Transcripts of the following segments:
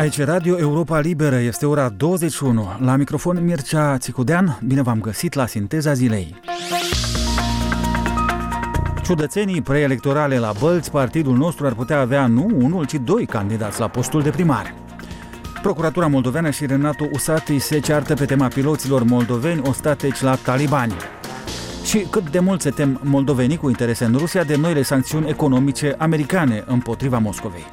Aici Radio Europa Liberă, este ora 21. La microfon Mircea Țicudean, bine v-am găsit la Sinteza Zilei. Ciudățenii preelectorale la Bălți, partidul nostru ar putea avea nu unul, ci doi candidați la postul de primar. Procuratura moldoveană și Renato Usati se ceartă pe tema piloților moldoveni ostateci la talibani. Și cât de mult se tem moldovenii cu interese în Rusia de noile sancțiuni economice americane împotriva Moscovei.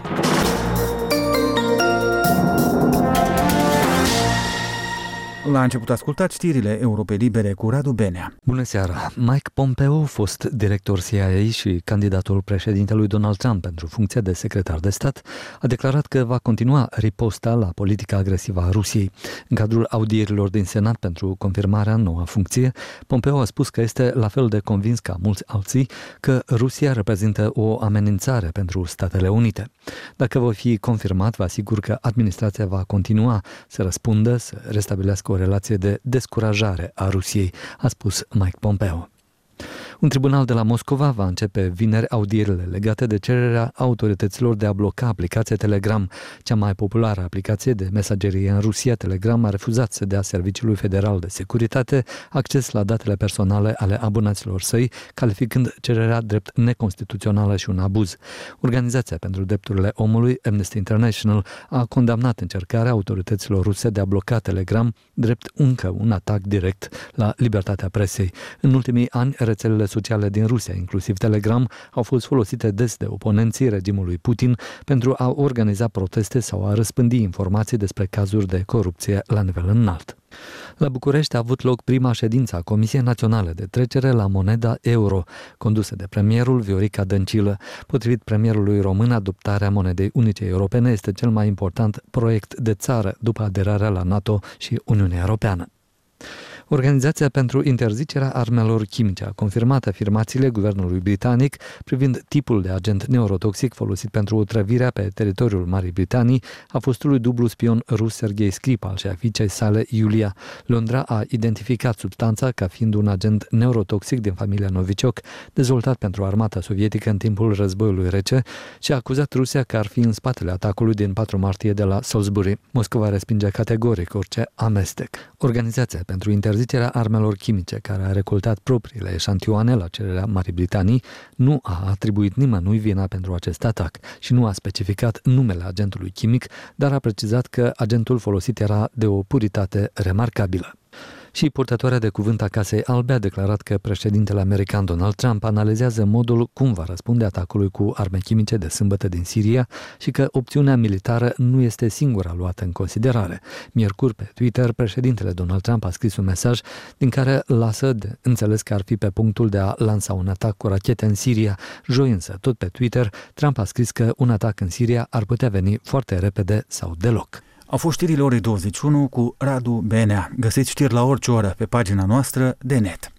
La început ascultați știrile Europei Libere cu Radu Benea. Bună seara! Mike Pompeo, fost director CIA și candidatul președintelui Donald Trump pentru funcția de secretar de stat, a declarat că va continua riposta la politica agresivă a Rusiei. În cadrul audierilor din Senat pentru confirmarea în noua funcție, Pompeo a spus că este la fel de convins ca mulți alții că Rusia reprezintă o amenințare pentru Statele Unite. Dacă va fi confirmat, vă asigur că administrația va continua să răspundă, să restabilească o relație de descurajare a Rusiei, a spus Mike Pompeo. Un tribunal de la Moscova va începe vineri audierile legate de cererea autorităților de a bloca aplicația Telegram. Cea mai populară aplicație de mesagerie în Rusia, Telegram, a refuzat să dea Serviciului Federal de Securitate acces la datele personale ale abonaților săi, calificând cererea drept neconstituțională și un abuz. Organizația pentru drepturile omului, Amnesty International, a condamnat încercarea autorităților ruse de a bloca Telegram drept încă un atac direct la libertatea presei. În ultimii ani, rețelele sociale din Rusia, inclusiv Telegram, au fost folosite des de oponenții regimului Putin pentru a organiza proteste sau a răspândi informații despre cazuri de corupție la nivel înalt. La București a avut loc prima ședință a Comisiei Naționale de Trecere la moneda euro, condusă de premierul Viorica Dăncilă. Potrivit premierului român, adoptarea monedei unice europene este cel mai important proiect de țară după aderarea la NATO și Uniunea Europeană. Organizația pentru interzicerea armelor chimice a confirmat afirmațiile guvernului britanic privind tipul de agent neurotoxic folosit pentru otrăvirea pe teritoriul Marii Britanii a fostului dublu spion rus Sergei Skripal și a fiicei sale Iulia. Londra a identificat substanța ca fiind un agent neurotoxic din familia Novichok, dezvoltat pentru armata sovietică în timpul războiului rece, și a acuzat Rusia că ar fi în spatele atacului din 4 martie de la Salisbury. Moscova respinge categoric orice amestec. Organizația pentru interzicerea armelor chimice, care a recoltat propriile eșantioane la cererea Marii Britanii, nu a atribuit nimănui vina pentru acest atac și nu a specificat numele agentului chimic, dar a precizat că agentul folosit era de o puritate remarcabilă. Și purtătoarea de cuvânt a Casei Albe a declarat că președintele american Donald Trump analizează modul cum va răspunde atacului cu arme chimice de sâmbătă din Siria și că opțiunea militară nu este singura luată în considerare. Miercuri, pe Twitter, președintele Donald Trump a scris un mesaj din care lasă de înțeles că ar fi pe punctul de a lansa un atac cu rachete în Siria. Joi însă, tot pe Twitter, Trump a scris că un atac în Siria ar putea veni foarte repede sau deloc. Au fost știrile orei 21 cu Radu Benea. Găsiți știri la orice oră pe pagina noastră de net.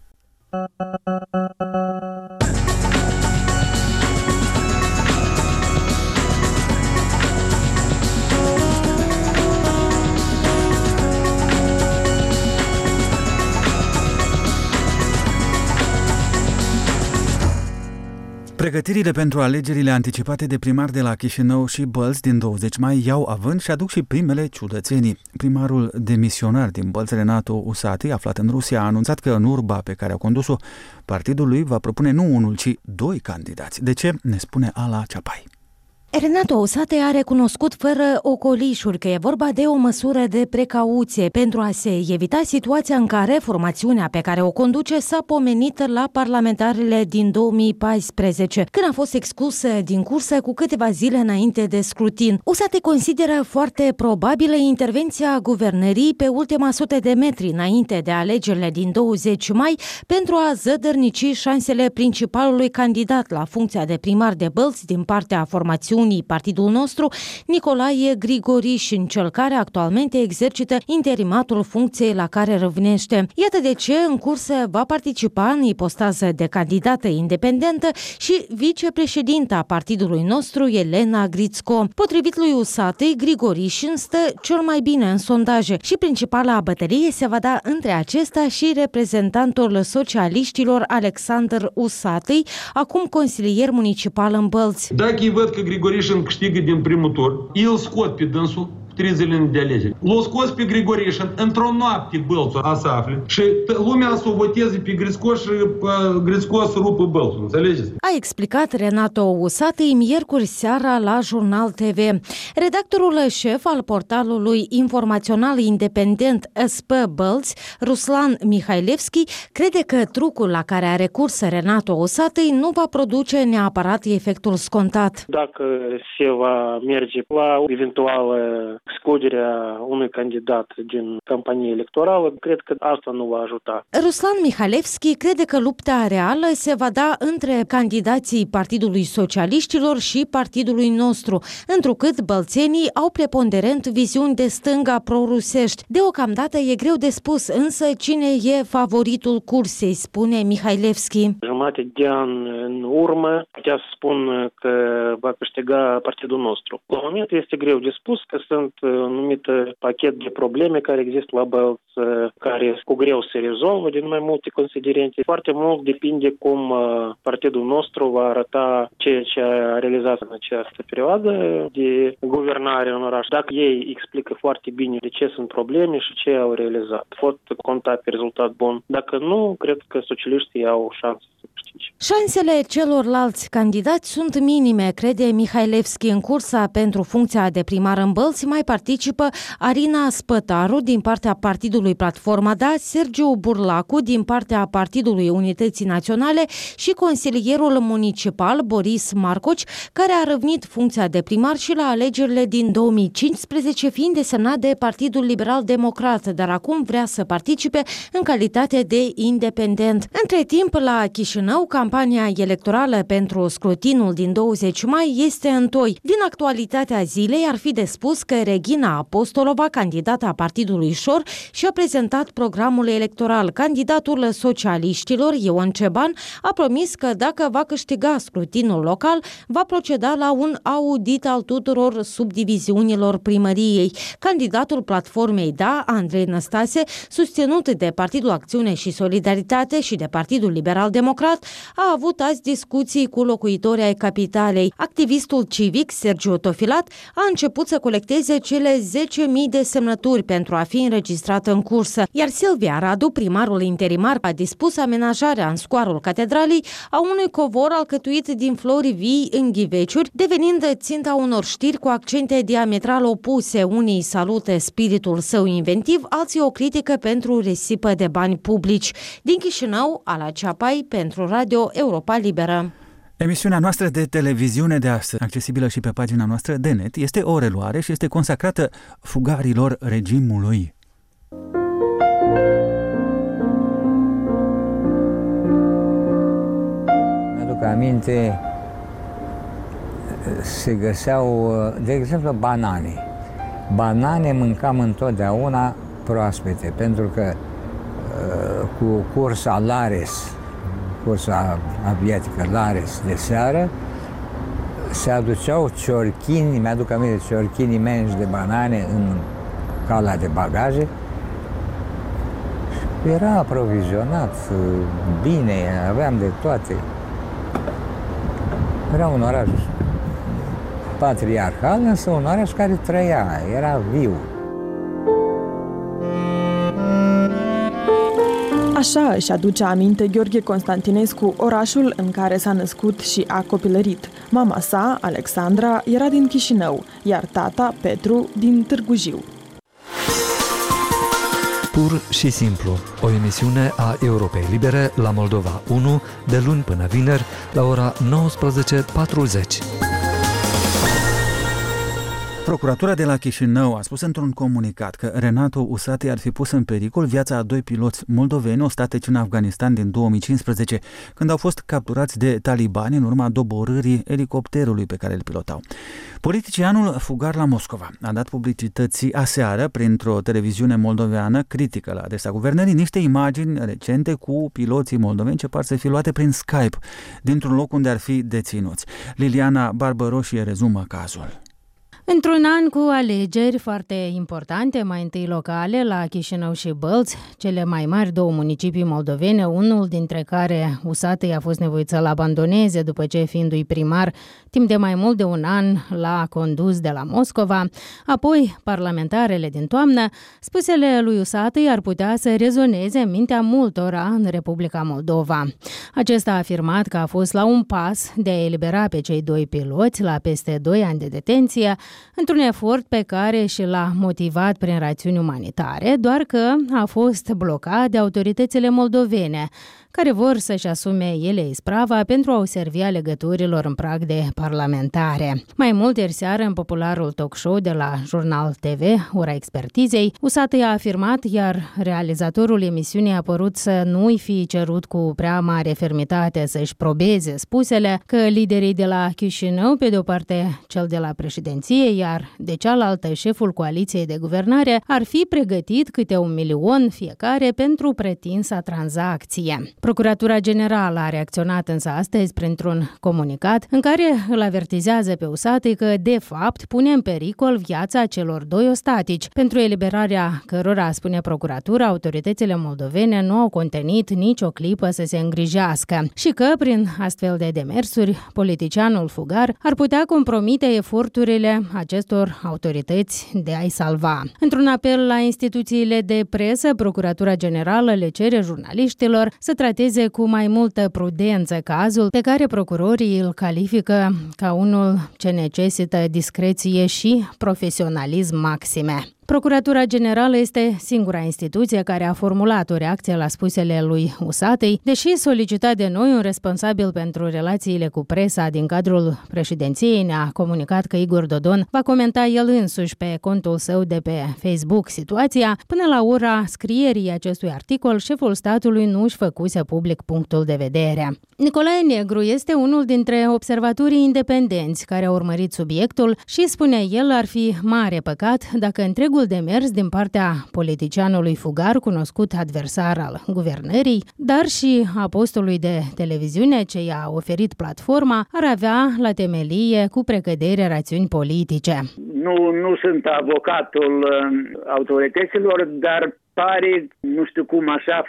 Pregătirile pentru alegerile anticipate de primar de la Chișinău și Bălți din 20 mai iau avânt și aduc și primele ciudățenii. Primarul demisionar din Bălți, Renato Usati, aflat în Rusia, a anunțat că în urba pe care a condus-o, partidul lui va propune nu unul, ci doi candidați. De ce? Ne spune Ala Ceapai. Renato Usati a recunoscut fără ocolișuri că e vorba de o măsură de precauție pentru a se evita situația în care formațiunea pe care o conduce s-a pomenit la parlamentarele din 2014, când a fost exclusă din cursă cu câteva zile înainte de scrutin. Usati consideră foarte probabilă intervenția guvernării pe ultima 100 de metri înainte de alegerile din 20 mai pentru a zădărnici șansele principalului candidat la funcția de primar de Bălți din partea formațiunii Partidul nostru, Nicolae Grigorișin, cel care actualmente exercită interimatul funcției la care râvnește. Iată de ce în cursă va participa în ipostază de candidată independentă și vicepreședinta partidului nostru, Elena Grițco. Potrivit lui Usati, Grigorișin stă cel mai bine în sondaje și principala bătălie se va da între acesta și reprezentantul socialiștilor Alexander Usati, acum consilier municipal în Bălți. Dacă îi văd că Grigorișin Grigorișin câștigă din primul tur, îl scot pe dânsul 3 zile de alegeri. L-a scos pe Grigorișin, într-o noapte Bălțul a să afle și lumea să o voteze pe Grițco și Grițco să rupă Bălțul, înțelegeți? A explicat Renato Usati miercuri seara la Jurnal TV. Redactorul șef al portalului informațional independent SP Bălți, Ruslan Mihailevski, crede că trucul la care a recurs Renato Usati nu va produce neapărat efectul scontat. Dacă se va merge la eventuală excluderea unui candidat din campanie electorală, cred că asta nu va ajuta. Ruslan Mihailevski crede că lupta reală se va da între candidații Partidului Socialiștilor și Partidului Nostru, întrucât bălțenii au preponderent viziuni de stânga pro-rusești. Deocamdată e greu de spus însă cine e favoritul cursei, spune Mihailevski. Jumătate de an în urmă putea să spun că va câștiga Partidul Nostru. La moment este greu de spus că sunt anumite pachet de probleme care există la Bălți, care cu greu se rezolvă din mai multe considerente. Foarte mult depinde cum Partidul Nostru va arăta ceea ce a realizat în această perioadă de guvernare în oraș. Dacă ei explică foarte bine de ce sunt probleme și ce au realizat, pot conta pe rezultat bun. Dacă nu, cred că socialiștii au șanse să câștige. Șansele celorlalți candidați sunt minime, crede Mihailevski. În cursa pentru funcția de primar în Bălți mai participă Arina Spătaru din partea Partidului Platforma Da, Sergiu Burlacu din partea Partidului Unității Naționale și consilierul municipal Boris Marcoci, care a răvnit funcția de primar și la alegerile din 2015, fiind desemnat de Partidul Liberal Democrat, dar acum vrea să participe în calitate de independent. Între timp, la Chișinău, campania electorală pentru scrutinul din 20 mai este în toi. Din actualitatea zilei ar fi de spus că Regina Apostolova, candidata Partidului Șor, și-a prezentat programul electoral. Candidatul socialiștilor, Ion Ceban, a promis că dacă va câștiga scrutinul local, va proceda la un audit al tuturor subdiviziunilor primăriei. Candidatul Platformei Da, Andrei Năstase, susținut de Partidul Acțiune și Solidaritate și de Partidul Liberal Democrat, a avut azi discuții cu locuitorii ai capitalei. Activistul civic, Sergiu Tofilat, a început să colecteze cele 10.000 de semnături pentru a fi înregistrat în cursă, iar Silvia Radu, primarul interimar, a dispus amenajarea în scoarul catedralei a unui covor alcătuit din flori vii în ghiveciuri, devenind ținta unor știri cu accente diametral opuse. Unii salută spiritul său inventiv, alții o critică pentru risipă de bani publici. Din Chișinău, Ala Ceapai, pentru Radio Europa Liberă. Emisiunea noastră de televiziune de astăzi, accesibilă și pe pagina noastră de net, este o reluare și este consacrată fugarilor regimului. Mi-aduc aminte, se găseau, de exemplu, banane. Banane mâncam întotdeauna proaspete, pentru că cu cursa Lares, cursa aviatică Lares de seară, se aduceau ciorchini, mi-aduc aminte, ciorchini imensi de banane în cala de bagaje. Era aprovizionat bine, aveam de toate. Era un oraș patriarcal, însă un oraș care trăia, era viu. Așa își aduce aminte Gheorghe Constantinescu orașul în care s-a născut și a copilărit. Mama sa, Alexandra, era din Chișinău, iar tata, Petru, din Târgu Jiu. Pur și simplu, o emisiune a Europei Libere la Moldova 1, de luni până vineri, la ora 19:40. Procuratura de la Chișinău a spus într-un comunicat că Renato Usati ar fi pus în pericol viața a 2 piloți moldoveni ostateci în Afganistan din 2015, când au fost capturați de talibani în urma doborârii elicopterului pe care îl pilotau. Politicianul fugar la Moscova a dat publicității aseară, printr-o televiziune moldoveană critică la adresa guvernării, niște imagini recente cu piloții moldoveni ce par să fi luate prin Skype, dintr-un loc unde ar fi deținuți. Liliana Barbăroșie rezumă cazul. Într-un an cu alegeri foarte importante, mai întâi locale la Chișinău și Bălți, cele mai mari două municipii moldovene, unul dintre care USAT-ul a fost nevoit să-l abandoneze după ce, fiindu-i primar, timp de mai mult de un an l-a condus de la Moscova, apoi parlamentarele din toamnă, spusele lui USAT-ul ar putea să rezoneze în mintea multora în Republica Moldova. Acesta a afirmat că a fost la un pas de a elibera pe cei doi piloți la peste 2 ani de detenție, într-un efort pe care și l-a motivat prin rațiuni umanitare, doar că a fost blocat de autoritățile moldovene, care vor să-și asume ele isprava pentru a o servi alegătorilor în prag de parlamentare. Mai mult, ieri seară, în popularul talk show de la Jurnal TV, Ora Expertizei, USAT a afirmat, iar realizatorul emisiunii a părut să nu-i fi cerut cu prea mare fermitate să-și probeze spusele, că liderii de la Chișinău, pe de-o parte cel de la președinție, iar de cealaltă șeful coaliției de guvernare, ar fi pregătit câte 1 milion fiecare pentru pretinsa tranzacție. Procuratura Generală a reacționat însă astăzi printr-un comunicat în care îl avertizează pe USAT că, de fapt, pune în pericol viața celor 2 ostatici, pentru eliberarea cărora, spune procuratura, autoritățile moldovene nu au contenit nicio clipă să se îngrijească și că, prin astfel de demersuri, politicianul fugar ar putea compromite eforturile acestor autorități de a-i salva. Într-un apel la instituțiile de presă, Procuratura Generală le cere jurnaliștilor să trateze cu mai multă prudență cazul pe care procurorii îl califică ca unul ce necesită discreție și profesionalism maxime. Procuratura Generală este singura instituție care a formulat o reacție la spusele lui USAT-ul, deși solicitat de noi, un responsabil pentru relațiile cu presa din cadrul președinției ne-a comunicat că Igor Dodon va comenta el însuși pe contul său de pe Facebook situația. Până la ora scrierii acestui articol, șeful statului nu își făcuse public punctul de vedere. Nicolae Negru este unul dintre observatorii independenți care au urmărit subiectul și, spune el, ar fi mare păcat dacă întregul demers din partea politicianului fugar, cunoscut adversar al guvernării, dar și a postului de televiziune ce i-a oferit platforma, ar avea la temelie cu precădere rațiuni politice. Nu sunt avocatul autorităților, dar pare, nu știu cum, așa,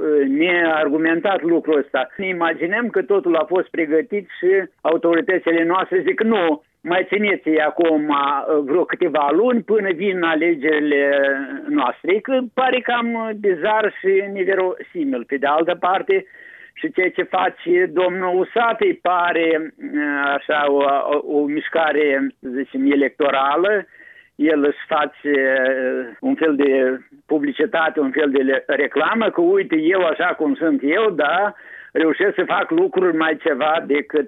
neargumentat lucrul ăsta. Ne imaginăm că totul a fost pregătit și autoritățile noastre zic nu, mai țineți acum vreo câteva luni până vin alegerile noastre. Că pare cam bizar și neverosimil. Pe de altă parte, și ceea ce face domnul USAT pare așa o mișcare, zicem, electorală. El își face un fel de publicitate, un fel de reclamă, că uite, eu așa cum sunt eu, da, reușesc să fac lucruri mai ceva decât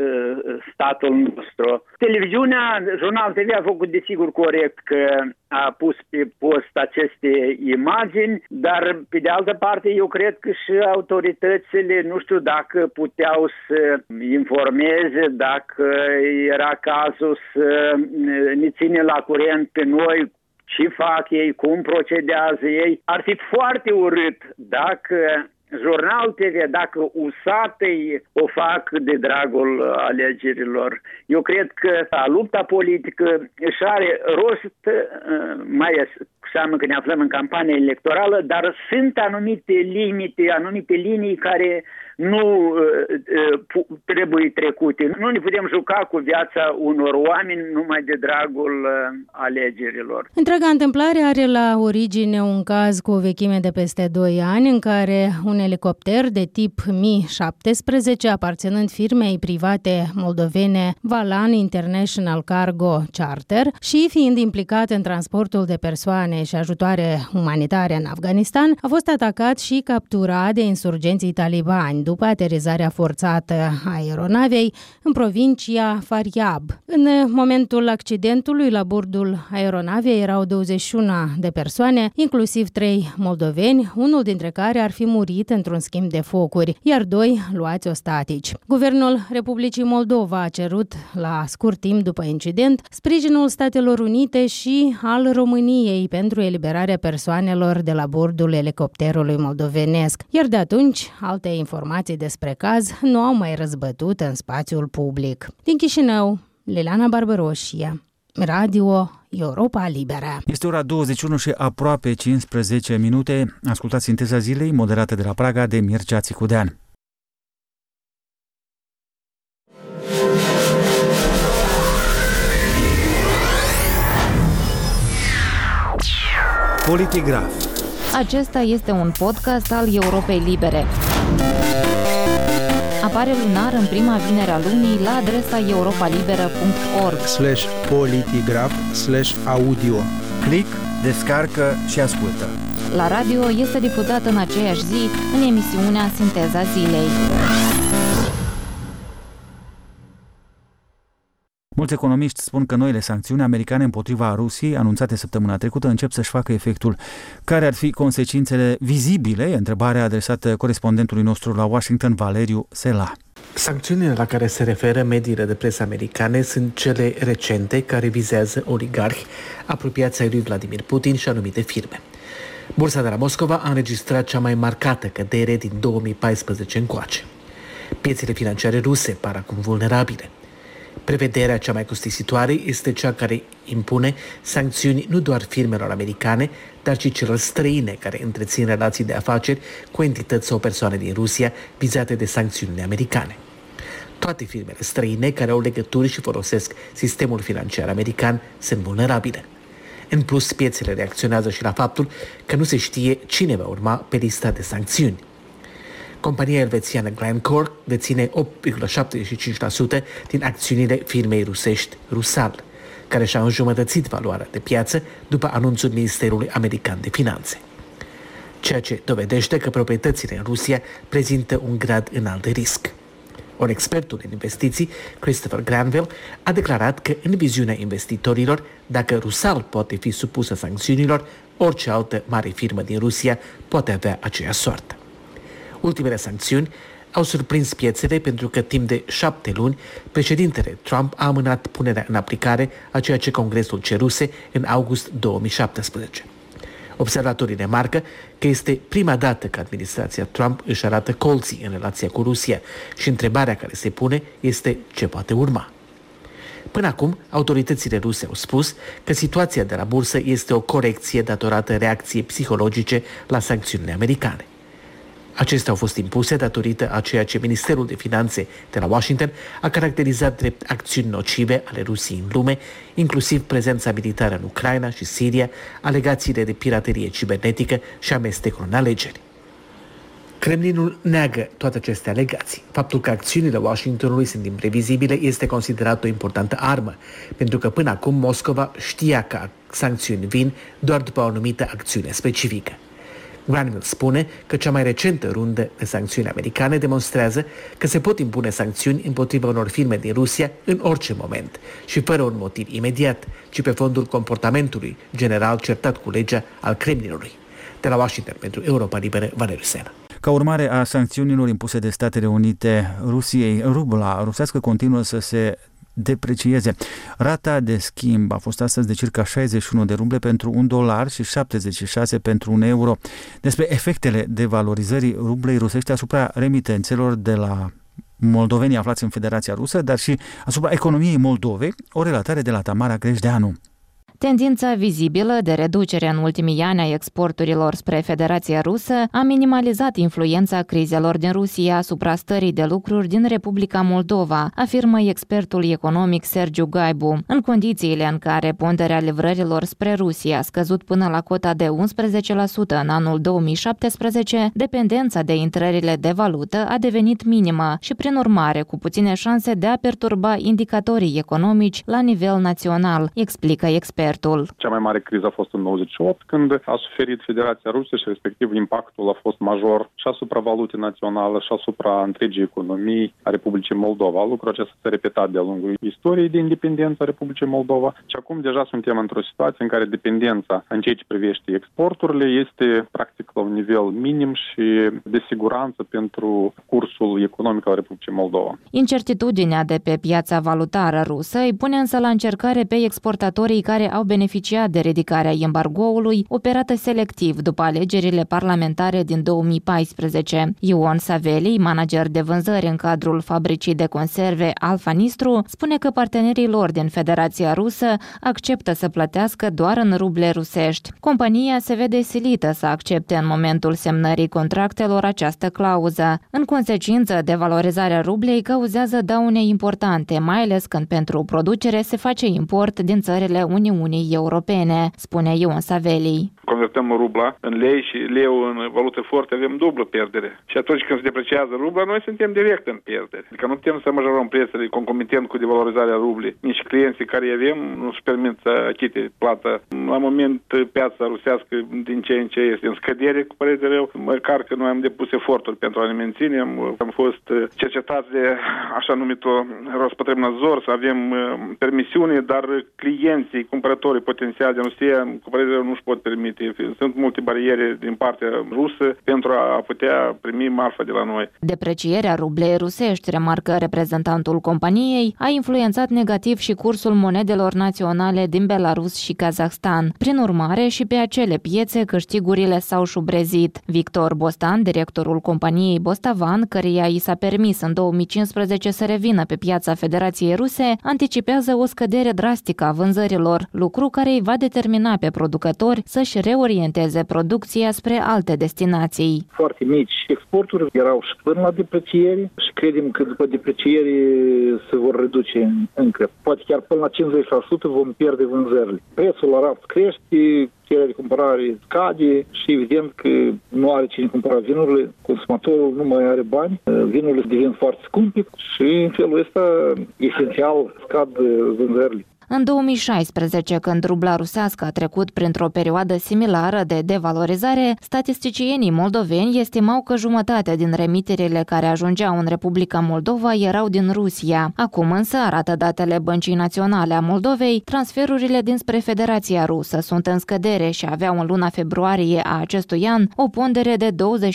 statul nostru. Televiziunea, Jurnal TV a făcut desigur corect că a pus pe post aceste imagini, dar pe de altă parte eu cred că și autoritățile, nu știu dacă puteau să informeze, dacă era cazul să ne ține la curent pe noi ce fac ei, cum procedează ei. Ar fi foarte urât dacă Jurnal TV, dacă USAT-ii o fac de dragul alegerilor. Eu cred că lupta politică își are rost, mai seamă că ne aflăm în campanie electorală, dar sunt anumite limite, anumite linii care nu trebuie trecute. Nu ne putem juca cu viața unor oameni numai de dragul alegerilor. Întreaga întâmplare are la origine un caz cu o vechime de peste 2 ani în care un elicopter de tip Mi-17, aparținând firmei private moldovene Valan International Cargo Charter și fiind implicat în transportul de persoane și ajutoare umanitare în Afganistan, a fost atacat și capturat de insurgenții talibani după aterizarea forțată a aeronavei în provincia Faryab. În momentul accidentului, la bordul aeronavei erau 21 de persoane, inclusiv 3 moldoveni, unul dintre care ar fi murit într-un schimb de focuri, iar 2 luați ostatici. Guvernul Republicii Moldova a cerut, la scurt timp după incident, sprijinul Statelor Unite și al României pentru eliberarea persoanelor de la bordul elicopterului moldovenesc, iar de atunci alte informații despre caz nu au mai răzbătut în spațiul public. Din Chișinău, Liliana Barbaroșia, Radio Europa Liberă. Este ora 21 și aproape 15 minute. Ascultați Sinteza zilei, moderată de la Praga de Mircea Țicudean. Politigraf. Acesta este un podcast al Europei Libere. Apare lunar în prima vinere a lunii la adresa europalibera.org/politigraf/audio. Click, descarcă și ascultă. La radio este difutat în aceeași zi în emisiunea Sinteza zilei. Mulți economiști spun că noile sancțiuni americane împotriva Rusiei, anunțate săptămâna trecută, încep să-și facă efectul. Care ar fi consecințele vizibile? Întrebarea adresată corespondentului nostru la Washington, Valeriu Sela. Sancțiunile la care se referă mediile de presă americane sunt cele recente care vizează oligarhi apropiați ai lui Vladimir Putin și anumite firme. Bursa de la Moscova a înregistrat cea mai marcată cădere din 2014 încoace. Piețele financiare ruse par acum vulnerabile. Prevederea cea mai costisitoare este cea care impune sancțiuni nu doar firmelor americane, dar și celor străine care întrețin relații de afaceri cu entități sau persoane din Rusia vizate de sancțiunile americane. Toate firmele străine care au legături și folosesc sistemul financiar american sunt vulnerabile. În plus, piețele reacționează și la faptul că nu se știe cine va urma pe lista de sancțiuni. Compania elvețiană Glencore deține 8,75% din acțiunile firmei rusești Rusal, care și-a înjumătățit valoarea de piață după anunțul Ministerului American de Finanțe. Ceea ce dovedește că proprietățile în Rusia prezintă un grad înalt de risc. Ori expertul în investiții, Christopher Granville, a declarat că în viziunea investitorilor, dacă Rusal poate fi supusă sancțiunilor, orice altă mare firmă din Rusia poate avea aceeași soartă. Ultimele sancțiuni au surprins piețele pentru că timp de 7 luni președintele Trump a amânat punerea în aplicare a ceea ce Congresul ceruse în august 2017. Observatorii remarcă că este prima dată că administrația Trump își arată colții în relația cu Rusia și întrebarea care se pune este ce poate urma. Până acum, autoritățile ruse au spus că situația de la bursă este o corecție datorată reacției psihologice la sancțiunile americane. Acestea au fost impuse datorită a ceea ce Ministerul de Finanțe de la Washington a caracterizat drept acțiuni nocive ale Rusiei în lume, inclusiv prezența militară în Ucraina și Siria, alegațiile de piraterie cibernetică și amestecul în alegeri. Kremlinul neagă toate aceste alegații. Faptul că acțiunile Washingtonului sunt imprevizibile este considerat o importantă armă, pentru că până acum Moscova știa că sancțiuni vin doar după o anumită acțiune specifică. Granville spune că cea mai recentă rundă de sancțiuni americane demonstrează că se pot impune sancțiuni împotriva unor firme din Rusia în orice moment și fără un motiv imediat, ci pe fondul comportamentului general certat cu legea al Kremlinului. De la Washington pentru Europa Liberă, Valeriu Sela. Ca urmare a sancțiunilor impuse de Statele Unite Rusiei, rubla rusească continuă să se deprecieze. Rata de schimb a fost astăzi de circa 61 de ruble pentru $1 și 76 pentru €1. Despre efectele devalorizării rublei rusești asupra remitențelor de la moldovenii aflați în Federația Rusă, dar și asupra economiei Moldovei, o relatare de la Tamara Greșdeanu. Tendința vizibilă de reducere în ultimii ani a exporturilor spre Federația Rusă a minimalizat influența crizelor din Rusia asupra stării de lucruri din Republica Moldova, afirmă expertul economic Sergiu Gaibu. În condițiile în care ponderea livrărilor spre Rusia a scăzut până la cota de 11% în anul 2017, dependența de intrările de valută a devenit minimă și, prin urmare, cu puține șanse de a perturba indicatorii economici la nivel național, explică expertul. Cea mai mare criză a fost în 98, când a suferit Federația Rusă și respectiv impactul a fost major și asupra valutei naționale și asupra întregii economii a Republicii Moldova. Lucrul acesta s-a repetat de-a lungul istoriei de independență a Republicii Moldova și acum deja suntem într-o situație în care dependența în ceea ce privește exporturile este practic la un nivel minim și de siguranță pentru cursul economic al Republicii Moldova. Incertitudinea de pe piața valutară rusă îi pune însă la încercare pe exportatorii care au beneficiat de ridicarea embargoului, operată selectiv după alegerile parlamentare din 2014. Ion Saveli, manager de vânzări în cadrul fabricii de conserve Alfa Nistru, spune că partenerii lor din Federația Rusă acceptă să plătească doar în ruble rusești. Compania se vede silită să accepte în momentul semnării contractelor această clauză. În consecință, devalorizarea rublei cauzează daune importante, mai ales când pentru producere se face import din țările Uniunii Europene, spune Ion Saveli. Convertăm rubla în lei și leu în valută forte, avem dublă pierdere. Și atunci când se depreciază rubla, noi suntem direct în pierdere. Adică nu putem să majorăm prețele concomitent cu devalorizarea rublei. Nici clienții care avem nu își permit să achite plata. La moment, piața rusească din ce în ce este în scădere, cu părere de rău. Măcar că noi am depus eforturi pentru a ne menține. Am fost cercetați de așa numitul Rospătrăbnadzor, să avem permisiune, dar clienții, cumpărătorii potențiali de Rusia, cu părere de rău, nu își pot permite. Sunt multe bariere din partea rusă pentru a putea primi marfa de la noi. Deprecierea rublei rusești, remarcă reprezentantul companiei, a influențat negativ și cursul monedelor naționale din Belarus și Kazahstan. Prin urmare, și pe acele piețe câștigurile s-au șubrezit. Victor Bostan, directorul companiei Bostavan, căreia i s-a permis în 2015 să revină pe piața Federației Ruse, anticipează o scădere drastică a vânzărilor, lucru care îi va determina pe producători să-și reorienteze producția spre alte destinații. Foarte mici exporturi erau și până la depreciere și credem că după depreciere se vor reduce încă. Poate chiar până la 50% vom pierde vânzările. Prețul la raft crește, cererea de cumpărare scade și evident că nu are cine cumpăra vinurile, consumatorul nu mai are bani, vinurile devin foarte scumpe și în felul ăsta esențial scad vânzările. În 2016, când rubla rusească a trecut printr-o perioadă similară de devalorizare, statisticienii moldoveni estimau că jumătate din remiterile care ajungeau în Republica Moldova erau din Rusia. Acum însă, arată datele Băncii Naționale a Moldovei, transferurile dinspre Federația Rusă sunt în scădere și aveau în luna februarie a acestui an o pondere de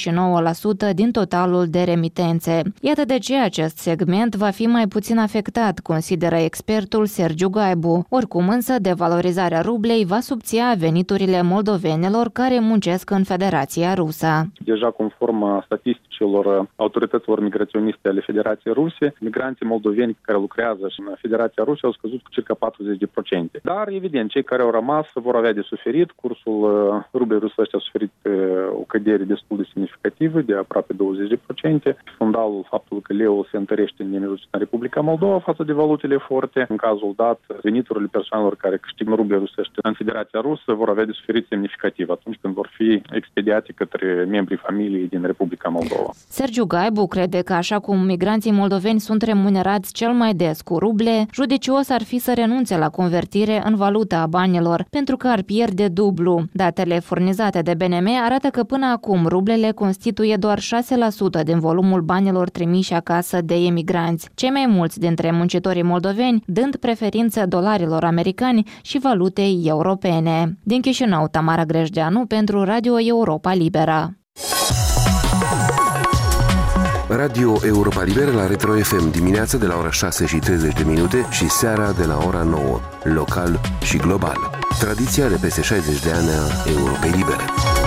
29% din totalul de remitențe. Iată de ce acest segment va fi mai puțin afectat, consideră expertul Sergiu Gaibu. Oricum însă, devalorizarea rublei va subția veniturile moldovenilor care muncesc în Federația Rusă. Deja conform statisticilor autorităților migraționiste ale Federației Ruse, migranții moldoveni care lucrează în Federația Rusă au scăzut cu circa 40%. Dar, evident, cei care au rămas vor avea de suferit. Cursul rublei rusești a suferit o cădere destul de semnificativă, de aproape 20%. Fundalul faptul că leul se întărește în Republica Moldova față de valutele forte. În cazul dat, veniturile persoanelor care câștigă ruble rusești în Federația Rusă vor avea de suferit semnificativ atunci când vor fi expediate către membrii familiei din Republica Moldova. Sergiu Gaibu crede că așa cum migranții moldoveni sunt remunerați cel mai des cu ruble, judicios ar fi să renunțe la convertire în valuta a banilor, pentru că ar pierde dublu. Datele furnizate de BNM arată că până acum rublele constituie doar 6% din volumul banilor trimiși acasă de emigranți, cei mai mulți dintre muncitorii moldoveni dând preferință dolarilor americani și valutei europene. Din Chișinău, Tamara Grejdeanu pentru Radio Europa Liberă. Radio Europa Liberă la Retro FM dimineața de la ora 6:30 și seara de la ora 9, local și global. Tradiția de peste 60 de ani a Europei Libere.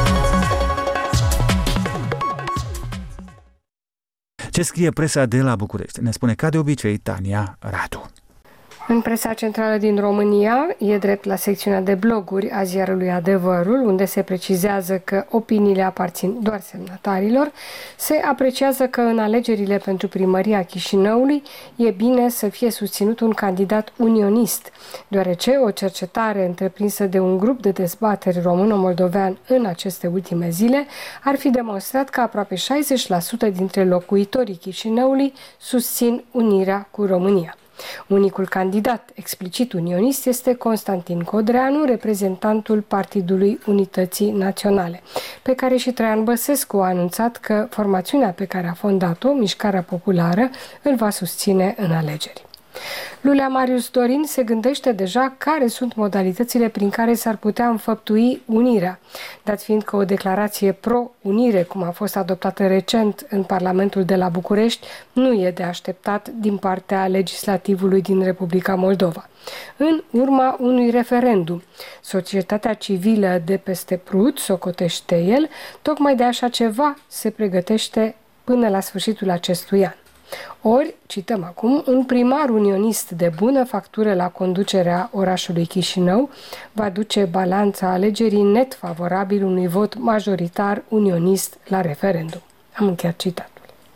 Ce scrie presa de la București? Ne spune ca de obicei Tania Radu. În presa centrală din România, e drept la secțiunea de bloguri a ziarului Adevărul, unde se precizează că opiniile aparțin doar semnatarilor, se apreciază că în alegerile pentru primăria Chișinăului e bine să fie susținut un candidat unionist, deoarece o cercetare întreprinsă de un grup de dezbateri româno-moldovean în aceste ultime zile ar fi demonstrat că aproape 60% dintre locuitorii Chișinăului susțin unirea cu România. Unicul candidat explicit unionist este Constantin Codreanu, reprezentantul Partidului Unității Naționale, pe care și Traian Băsescu a anunțat că formațiunea pe care a fondat-o, Mișcarea Populară, îl va susține în alegeri. Lulea Marius Dorin se gândește deja care sunt modalitățile prin care s-ar putea înfăptui unirea, dat fiind că o declarație pro-unire, cum a fost adoptată recent în Parlamentul de la București, nu e de așteptat din partea legislativului din Republica Moldova. În urma unui referendum, societatea civilă de peste Prut, socotește el, tocmai de așa ceva se pregătește până la sfârșitul acestui an. Ori, cităm acum, un primar unionist de bună factură la conducerea orașului Chișinău va duce balanța alegerii net favorabil unui vot majoritar unionist la referendum. Am încheiat citatul.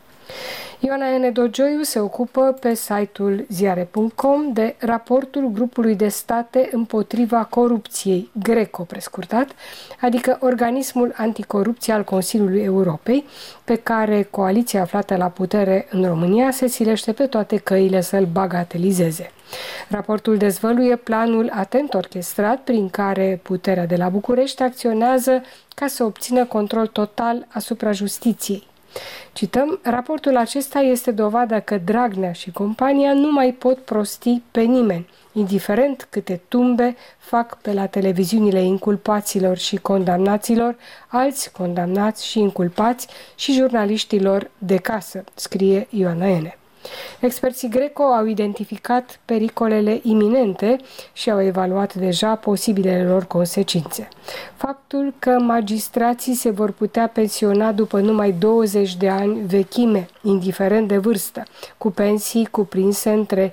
Ioana N. Dogioiu se ocupă pe site-ul ziare.com de raportul grupului de state împotriva corupției, GRECO prescurtat, adică organismul anticorupție al Consiliului Europei, pe care coaliția aflată la putere în România se silește pe toate căile să-l bagatelizeze. Raportul dezvăluie planul atent orchestrat prin care puterea de la București acționează ca să obțină control total asupra justiției. Cităm, raportul acesta este dovada că Dragnea și compania nu mai pot prosti pe nimeni, indiferent câte tumbe fac pe la televiziunile inculpaților și condamnaților, alți condamnați și inculpați și jurnaliștilor de casă, scrie Ioana N. Experții GRECO au identificat pericolele iminente și au evaluat deja posibilele lor consecințe. Faptul că magistrații se vor putea pensiona după numai 20 de ani vechime, indiferent de vârstă, cu pensii cuprinse între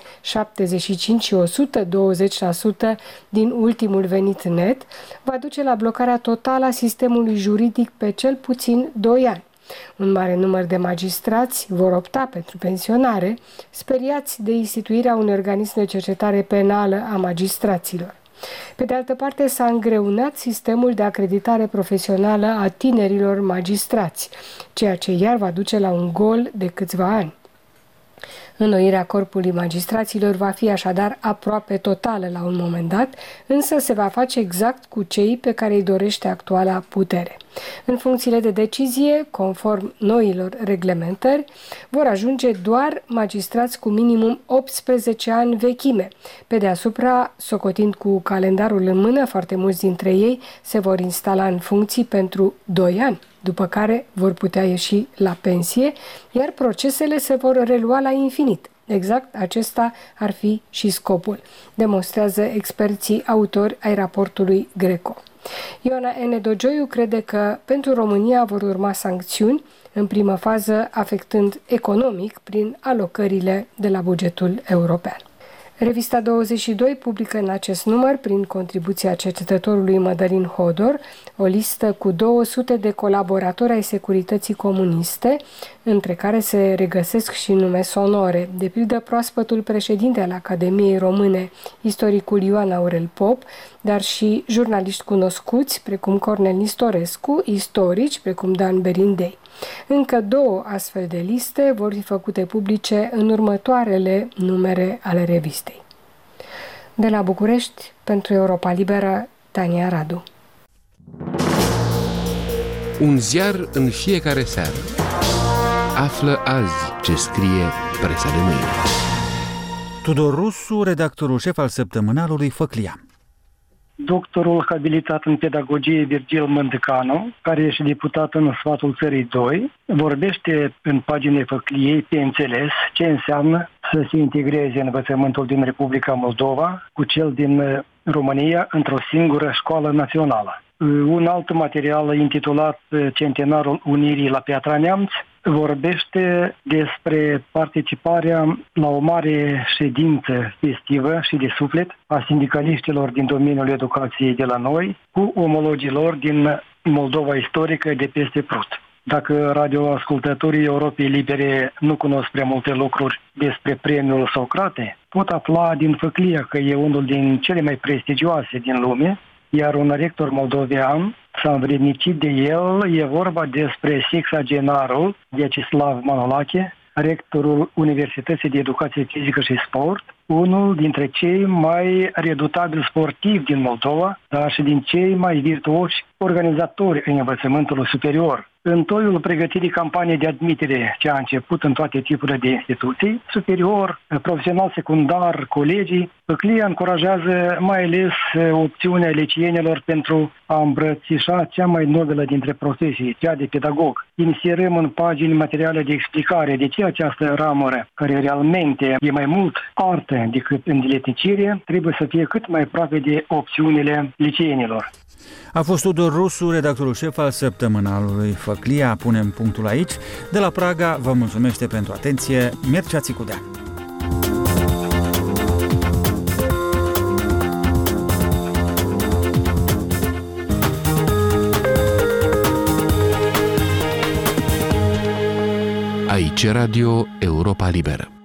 75 și 120% din ultimul venit net, va duce la blocarea totală a sistemului juridic pe cel puțin 2 ani. Un mare număr de magistrați vor opta pentru pensionare, speriați de instituirea unui organism de cercetare penală a magistraților. Pe de altă parte, s-a îngreunat sistemul de acreditare profesională a tinerilor magistrați, ceea ce iar va duce la un gol de câțiva ani. Înnoirea corpului magistraților va fi așadar aproape totală la un moment dat, însă se va face exact cu cei pe care îi dorește actuala putere. În funcțiile de decizie, conform noilor reglementări, vor ajunge doar magistrați cu minimum 18 ani vechime. Pe deasupra, socotind cu calendarul în mână, foarte mulți dintre ei se vor instala în funcții pentru 2 ani, după care vor putea ieși la pensie, iar procesele se vor relua la infinit. Exact acesta ar fi și scopul, demonstrează experții autori ai raportului GRECO. Ioana N. Dogioiu crede că pentru România vor urma sancțiuni, în primă fază afectând economic prin alocările de la bugetul european. Revista 22 publică în acest număr, prin contribuția cercetătorului Mădălin Hodor, o listă cu 200 de colaboratori ai securității comuniste, între care se regăsesc și nume sonore, de pildă proaspătul președinte al Academiei Române, istoricul Ioan Aurel Pop, dar și jurnaliști cunoscuți, precum Cornel Nistorescu, istorici, precum Dan Berindei. Încă 2 astfel de liste vor fi făcute publice în următoarele numere ale revistei. De la București, pentru Europa Liberă, Tania Radu. Un ziar în fiecare seară. Află azi ce scrie presa de mâine. Tudor Rusu, redactorul șef al săptămânalului Făclia. Doctorul habilitat în pedagogie Virgil Mândăcanu, care este deputat în Sfatul Țării 2, vorbește în paginile Făcliei pe înțeles ce înseamnă să se integreze învățământul din Republica Moldova cu cel din România într-o singură școală națională. Un alt material intitulat Centenarul Unirii la Piatra Neamț vorbește despre participarea la o mare ședință festivă și de suflet a sindicaliștilor din domeniul educației de la noi cu omologilor din Moldova istorică de peste Prut. Dacă radioascultătorii Europei Libere nu cunosc prea multe lucruri despre premiul Socrate, pot afla din Făclia că e unul din cele mai prestigioase din lume, iar un rector moldovean s-a învrednicit de el. E vorba despre sexagenarul Vyacheslav Manolache, rectorul Universității de Educație Fizică și Sport, unul dintre cei mai redutabili sportivi din Moldova, dar și din cei mai virtuoși organizatori în învățământul superior. În toiul pregătirii campaniei de admitere ce a început în toate tipurile de instituții, superior, profesional secundar, colegii, Făclia încurajează mai ales opțiunea licienilor pentru a îmbrățișa cea mai nobilă dintre profesii, cea de pedagog. Inserăm în pagini materiale de explicare de ce această ramură, care realmente e mai mult artă decât îndeletnicire, trebuie să fie cât mai aproape de opțiunile liceenilor. A fost Tudor Rusu, redactorul șef al săptămânalului Făclia. Punem punctul aici. De la Praga vă mulțumește pentru atenție Mircea Țicudea. Aici Radio Europa Liberă.